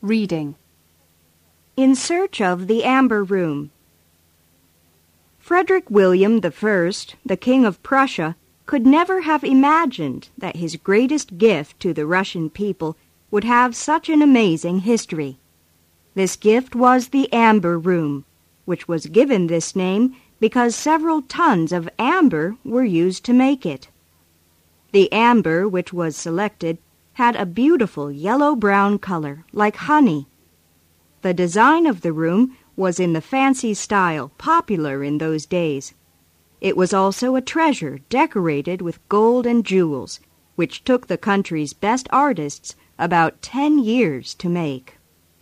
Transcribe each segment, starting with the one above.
Reading. In Search of the Amber Room. Frederick William I, the King of Prussia, could never have imagined that his greatest gift to the Russian people would have such an amazing history. This gift was the Amber Room, which was given this name because several tons of amber were used to make it. The amber which was selected had a beautiful yellow-brown color, like honey. The design of the room was in the fancy style popular in those days. It was also a treasure decorated with gold and jewels, which took the country's best artists about 10 years to make.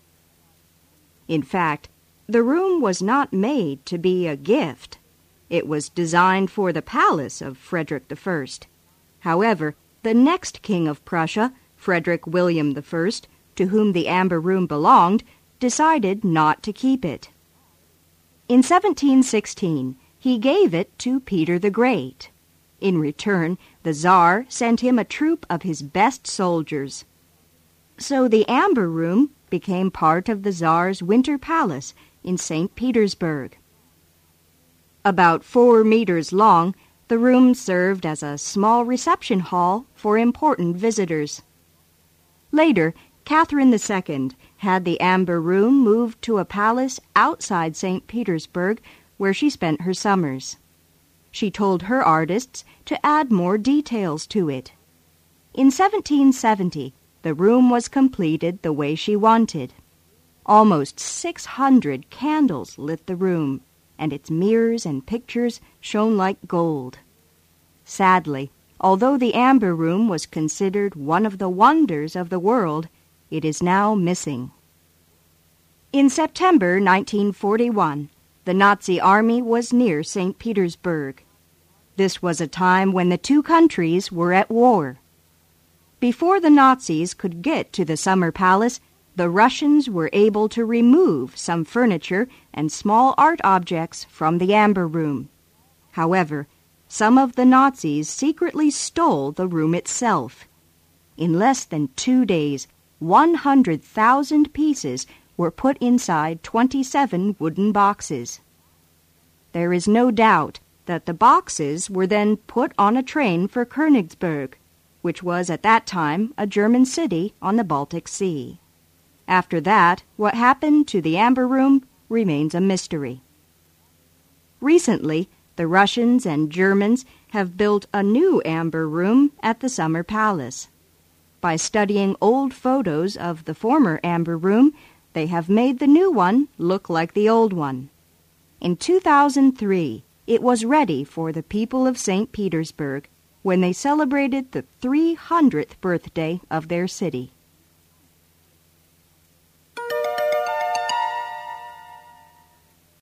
In fact, the room was not made to be a gift. It was designed for the palace of Frederick I. However, the next king of Prussia, Frederick William I, to whom the Amber Room belonged, decided not to keep it. In 1716, he gave it to Peter the Great. In return, the Tsar sent him a troop of his best soldiers. So the Amber Room became part of the Tsar's winter palace in St. Petersburg. About 4 meters long, the room served as a small reception hall for important visitors. Later, Catherine II had the Amber Room moved to a palace outside St. Petersburg where she spent her summers. She told her artists to add more details to it. In 1770, the room was completed the way she wanted. Almost 600 candles lit the room, and its mirrors and pictures shone like gold. Sadly, although the Amber Room was considered one of the wonders of the world, it is now missing. In September 1941, the Nazi army was near St. Petersburg. This was a time when the two countries were at war. Before the Nazis could get to the summer palace, the Russians were able to remove some furniture and small art objects from the Amber Room. However, some of the Nazis secretly stole the room itself. In less than 2 days, 100,000 pieces were put inside 27 wooden boxes. There is no doubt that the boxes were then put on a train for Königsberg, which was at that time a German city on the Baltic Sea. After that, what happened to the Amber Room remains a mystery. Recently, the Russians and Germans have built a new Amber Room at the Summer Palace. By studying old photos of the former Amber Room, they have made the new one look like the old one. In 2003, it was ready for the people of St. Petersburg when they celebrated the 300th birthday of their city.